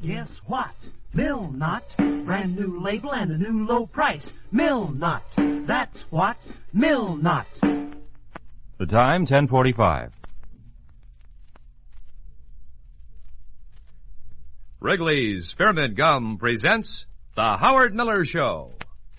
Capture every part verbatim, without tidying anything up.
Guess what? Milnot. Brand new label and a new low price. Milnot. That's what. Milnot. The time, ten forty-five. Wrigley's Spearmint Gum presents The Howard Miller Show.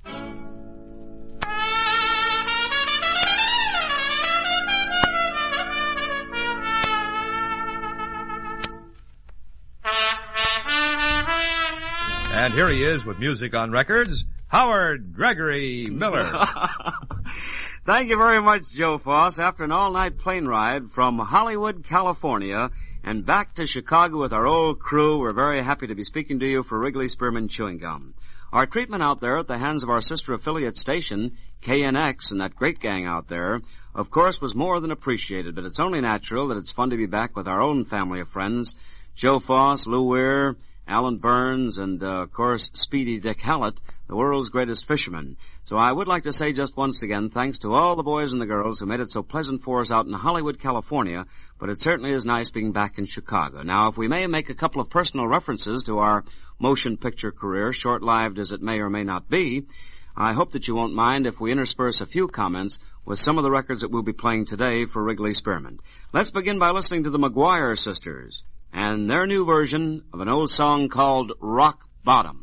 And here he is with music on records, Howard Gregory Miller. Thank you very much, Joe Foss. After an all-night plane ride from Hollywood, California, and back to Chicago with our old crew, we're very happy to be speaking to you for Wrigley Spearmint Chewing Gum. Our treatment out there at the hands of our sister affiliate station, K N X, and that great gang out there, of course, was more than appreciated, but it's only natural that it's fun to be back with our own family of friends, Joe Foss, Lou Weir, Alan Burns, and, uh, of course, Speedy Dick Hallett, the world's greatest fisherman. So I would like to say just once again, thanks to all the boys and the girls who made it so pleasant for us out in Hollywood, California, but it certainly is nice being back in Chicago. Now, if we may make a couple of personal references to our motion picture career, short-lived as it may or may not be, I hope that you won't mind if we intersperse a few comments with some of the records that we'll be playing today for Wrigley Spearmint. Let's begin by listening to the McGuire Sisters and their new version of an old song called Rock Bottom.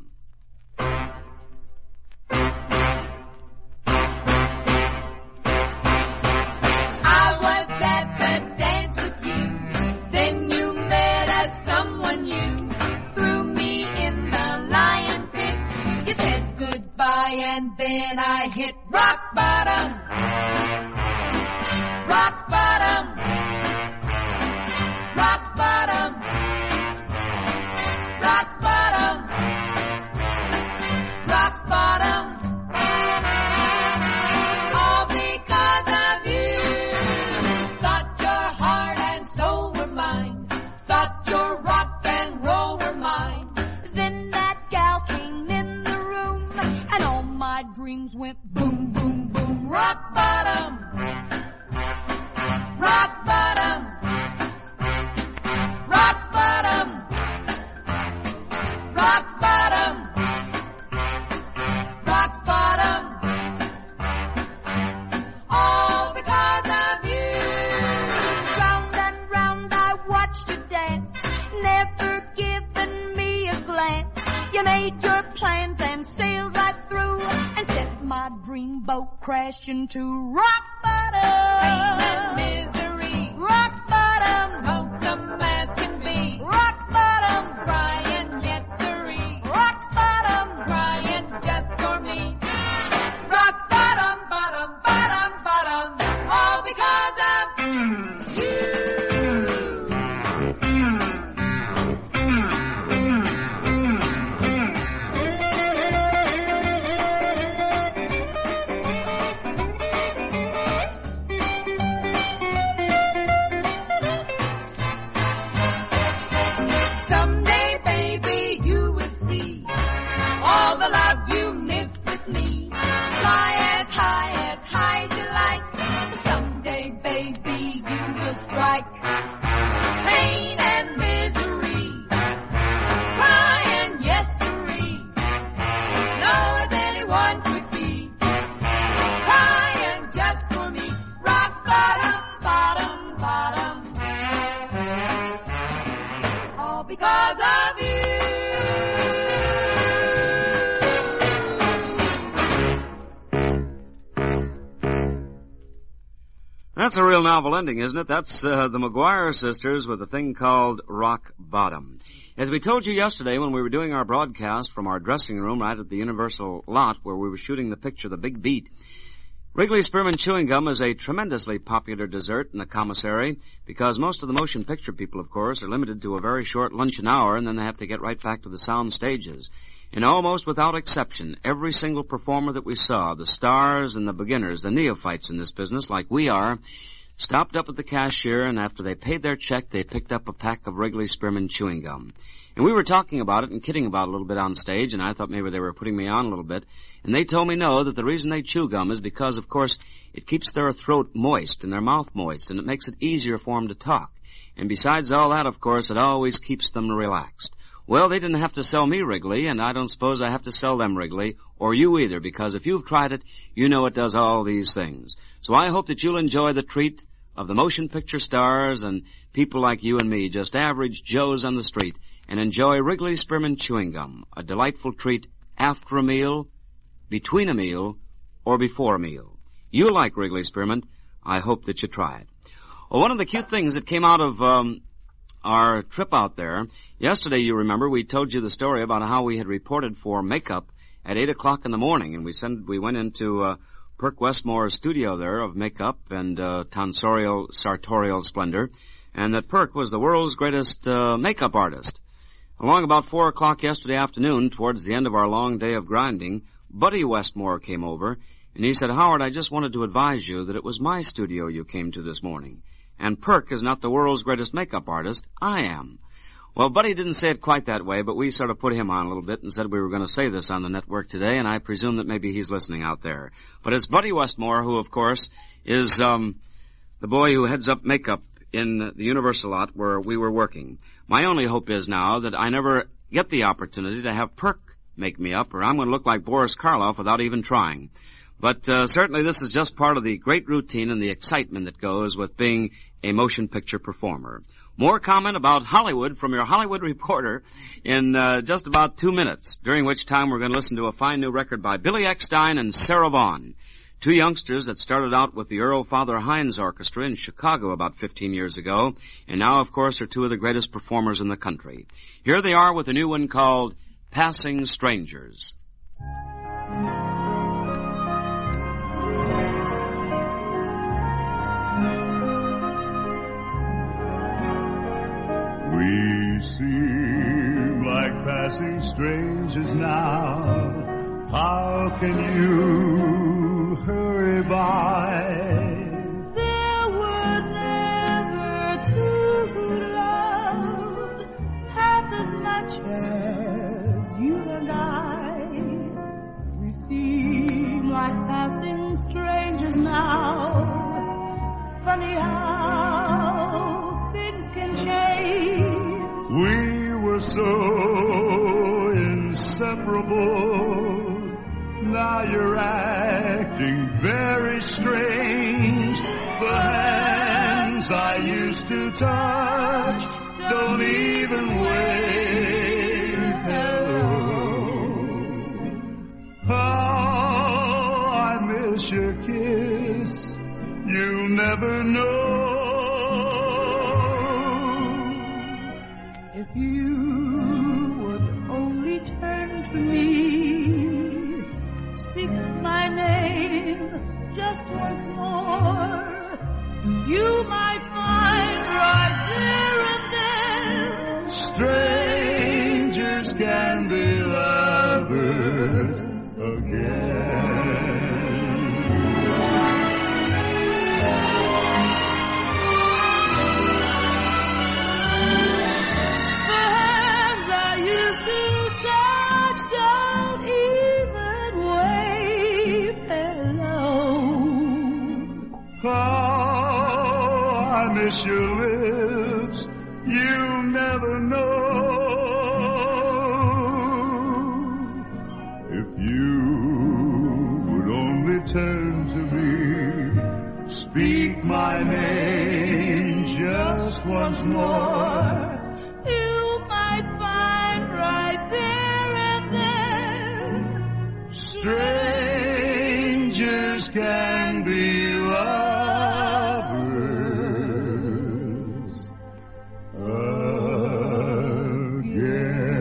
I was at the dance with you, then you met as someone new, threw me in the lion pit, you said goodbye and then I hit rock bottom, rock bottom, rock bottom, rock bottom, rock bottom. All because of you. Thought your heart and soul were mine. Thought your rock and roll were mine. Then that gal came in the room and all my dreams went boom, boom, boom. Rock bottom, rock bottom, rock bottom, rock bottom, rock bottom. All because of you. Round and round I watched you dance, never giving me a glance. You made your plans and sailed right through and sent my dreamboat crashing to rock bottom. Pain and misery, rock bottom, lonesome as can be, rock bottom, crying yes sirree, rock bottom, crying just for me, rock bottom, bottom, bottom, bottom, all because of you. Someday, baby, you will see all the love you missed with me. Fly as high, as high as you like. Someday, baby, you will strike. Pain and misery, crying yes sirree. Low as anyone could be, crying just for me. Rock bottom, bottom, bottom, all because of you. That's a real novel ending, isn't it? That's uh, the McGuire Sisters with a thing called Rock Bottom. As we told you yesterday when we were doing our broadcast from our dressing room right at the Universal lot where we were shooting the picture The Big Beat, Wrigley Spearmint Chewing Gum is a tremendously popular dessert in the commissary because most of the motion picture people, of course, are limited to a very short luncheon hour and then they have to get right back to the sound stages. And almost without exception, every single performer that we saw, the stars and the beginners, the neophytes in this business like we are, stopped up at the cashier and after they paid their check, they picked up a pack of Wrigley Spearmint Chewing Gum. And we were talking about it and kidding about it a little bit on stage, and I thought maybe they were putting me on a little bit. And they told me no, that the reason they chew gum is because, of course, it keeps their throat moist and their mouth moist, and it makes it easier for them to talk. And besides all that, of course, it always keeps them relaxed. Well, they didn't have to sell me Wrigley, and I don't suppose I have to sell them Wrigley, or you either, because if you've tried it, you know it does all these things. So I hope that you'll enjoy the treat of the motion picture stars and people like you and me, just average Joes on the street, and enjoy Wrigley Spearmint Chewing Gum, a delightful treat after a meal, between a meal, or before a meal. You like Wrigley Spearmint. I hope that you try it. Well, one of the cute things that came out of um, our trip out there, yesterday, you remember, we told you the story about how we had reported for makeup at eight o'clock in the morning, and we sent, we went into uh, Perk Westmore's studio there of makeup and uh, tonsorial, sartorial splendor, and that Perk was the world's greatest uh, makeup artist. Along about four o'clock yesterday afternoon, towards the end of our long day of grinding, Buddy Westmore came over, and he said, Howard, I just wanted to advise you that it was my studio you came to this morning. And Perk is not the world's greatest makeup artist. I am. Well, Buddy didn't say it quite that way, but we sort of put him on a little bit and said we were going to say this on the network today, and I presume that maybe he's listening out there. But it's Buddy Westmore, who, of course, is um the boy who heads up makeup in the Universal lot where we were working. My only hope is now that I never get the opportunity to have Perk make me up, or I'm going to look like Boris Karloff without even trying. But uh, certainly this is just part of the great routine and the excitement that goes with being a motion picture performer. More comment about Hollywood from your Hollywood reporter in uh, just about two minutes, during which time we're going to listen to a fine new record by Billy Eckstine and Sarah Vaughan, two youngsters that started out with the Earl Father Hines Orchestra in Chicago about fifteen years ago, and now, of course, are two of the greatest performers in the country. Here they are with a new one called Passing Strangers. We seem like passing strangers now. How can you hurry by? There were never two loved half as much as you and I. We seem like passing strangers now. Funny how things can change. We were so inseparable. Now you're acting very strange. The hands I used to touch don't even wave hello. How I miss your kiss. You never know. If you would only turn to me, speak my name just once more, you might find right there and then strangers can be lovers again. don't even wave hello. Oh, I miss your lips. You never know. If you would only turn to me, speak my name just once more, you might find right there and then strangers can be lovers again.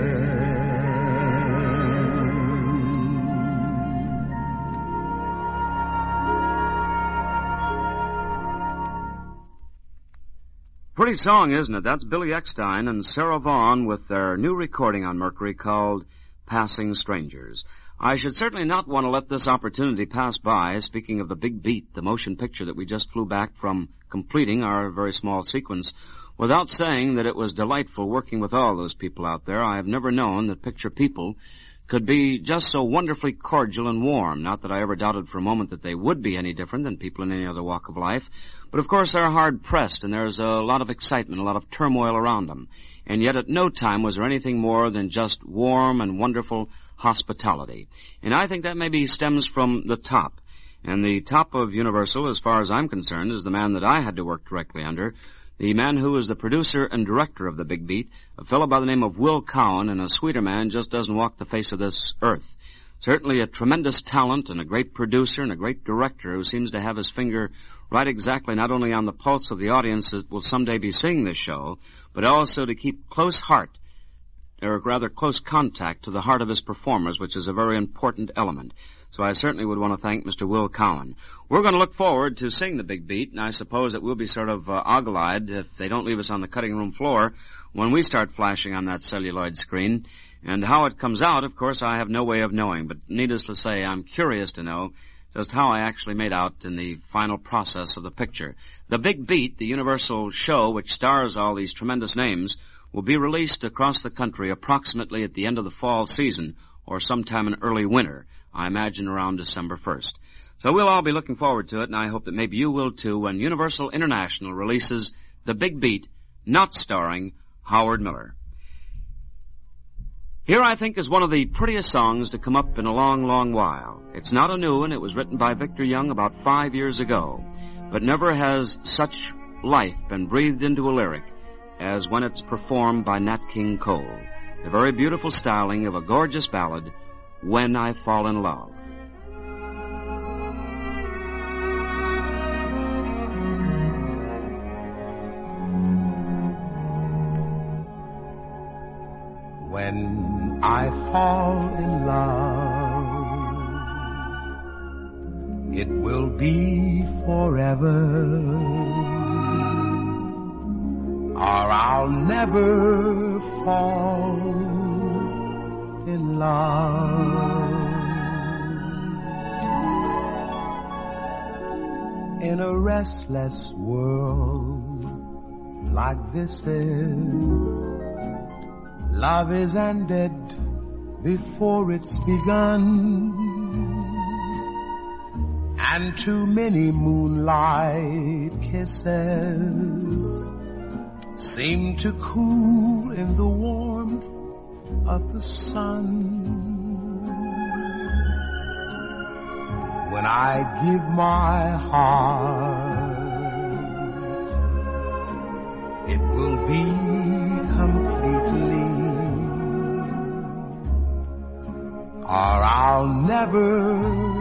Pretty song, isn't it? That's Billy Eckstine and Sarah Vaughan with their new recording on Mercury called Passing Strangers. I should certainly not want to let this opportunity pass by, speaking of the Big Beat, the motion picture that we just flew back from completing our very small sequence, without saying that it was delightful working with all those people out there. I have never known that picture people could be just so wonderfully cordial and warm. Not that I ever doubted for a moment that they would be any different than people in any other walk of life. But of course they're hard pressed and there's a lot of excitement, a lot of turmoil around them. and yet at no time was there anything more than just warm and wonderful hospitality. And I think that maybe stems from the top. And the top of Universal, as far as I'm concerned, is the man that I had to work directly under, the man who is the producer and director of The Big Beat, a fellow by the name of Will Cowan, and a sweeter man just doesn't walk the face of this earth. Certainly a tremendous talent and a great producer and a great director who seems to have his finger right exactly not only on the pulse of the audience that will someday be seeing this show, but also to keep close heart, or rather close contact to the heart of his performers, which is a very important element. So I certainly would want to thank Mister Will Cowan. We're going to look forward to seeing The Big Beat, and I suppose that we'll be sort of uh, ogle-eyed if they don't leave us on the cutting room floor when we start flashing on that celluloid screen. And how it comes out, of course, I have no way of knowing, but needless to say, I'm curious to know just how I actually made out in the final process of the picture. The Big Beat, the Universal show which stars all these tremendous names, will be released across the country approximately at the end of the fall season or sometime in early winter, I imagine around December first. So we'll all be looking forward to it, and I hope that maybe you will too when Universal International releases The Big Beat, not starring Howard Miller. Here, I think, is one of the prettiest songs to come up in a long, long while. It's not a new one. It was written by Victor Young about five years ago. But never has such life been breathed into a lyric as when it's performed by Nat King Cole. The very beautiful styling of a gorgeous ballad, When I Fall in Love. When I fall in love, it will be forever, or I'll never fall in love. In a restless world like this is, love is ended before it's begun, and too many moonlight kisses seem to cool in the warmth of the sun. When I give my heart, it will be completely, or I'll never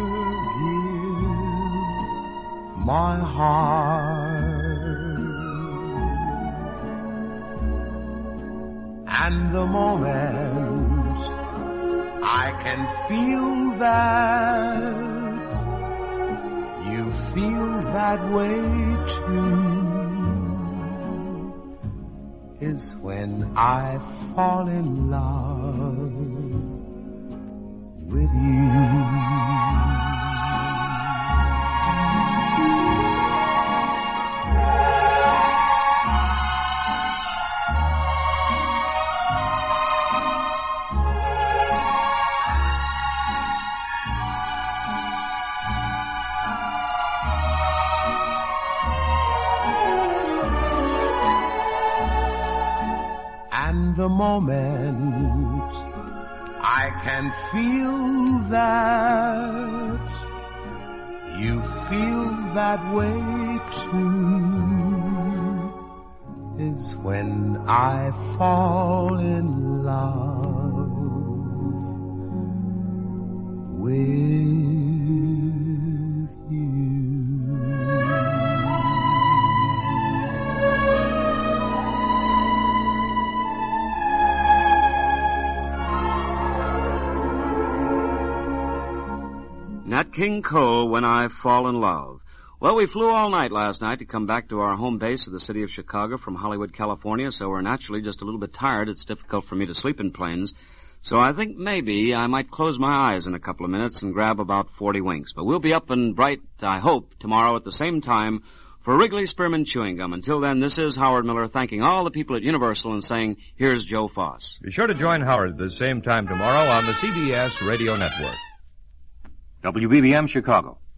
give my heart. And the moment I can feel that you feel that way too is when I fall in love with you. The moment I can feel that you feel that way too is when I fall in love with Nat King Cole, When I Fall in Love. Well, we flew all night last night to come back to our home base of the city of Chicago from Hollywood, California, so we're naturally just a little bit tired. It's difficult for me to sleep in planes. So I think maybe I might close my eyes in a couple of minutes and grab about forty winks. But we'll be up and bright, I hope, tomorrow at the same time for Wrigley Spearmint Chewing Gum. Until then, this is Howard Miller thanking all the people at Universal and saying, here's Joe Foss. Be sure to join Howard at the same time tomorrow on the C B S Radio Network. W B B M Chicago.